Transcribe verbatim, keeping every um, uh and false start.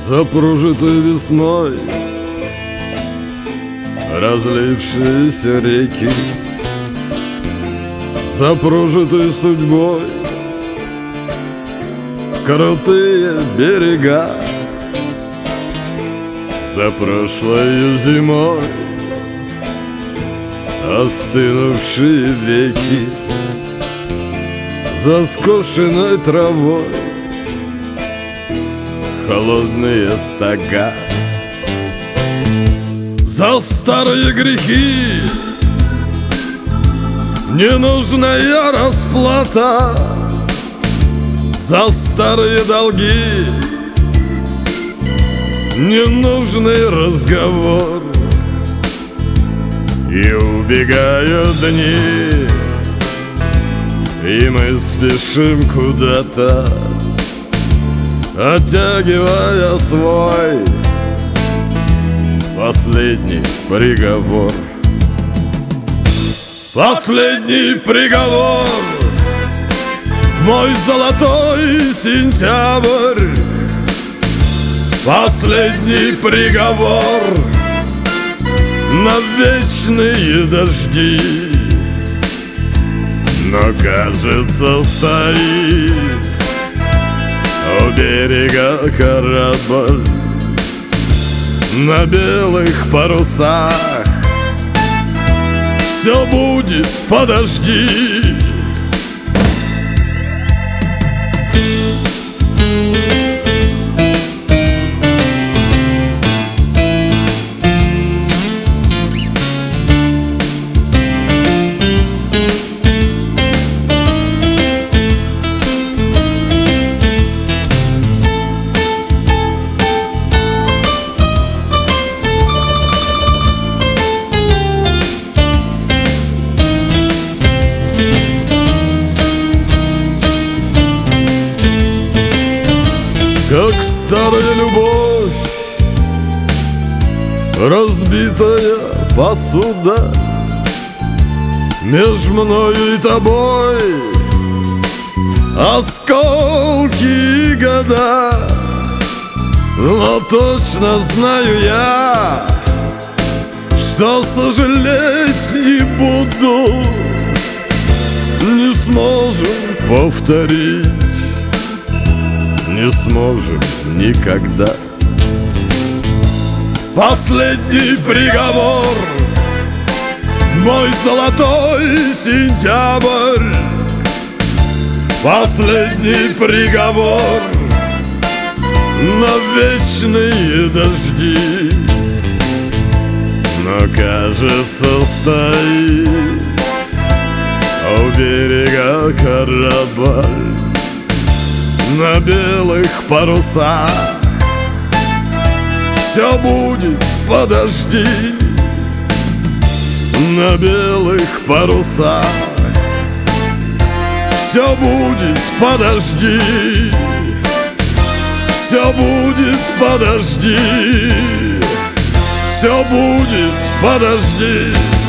За прожитой весной разлившиеся реки, за прожитой судьбой крутые берега, за прошлою зимой остынувшие веки, за скошенной травой холодные стога, за старые грехи ненужная расплата, за старые долги ненужный разговор. И убегают дни, и мы спешим куда-то, оттягивая свой последний приговор. Последний приговор в мой золотой сентябрь. Последний приговор на вечные дожди. Но, кажется, стоит у берега корабль на белых парусах. Все будет, подожди. Как старая любовь, разбитая посуда, меж мною и тобой осколки и года. Но точно знаю я, что сожалеть не буду, не сможем повторить, не сможем никогда. Последний приговор в мой золотой сентябрь. Последний приговор на вечные дожди. Но, кажется, стоит у берега корабль на белых парусах. Все будет, подожди. На белых парусах. Все будет, подожди. Все будет, подожди. Все будет, подожди.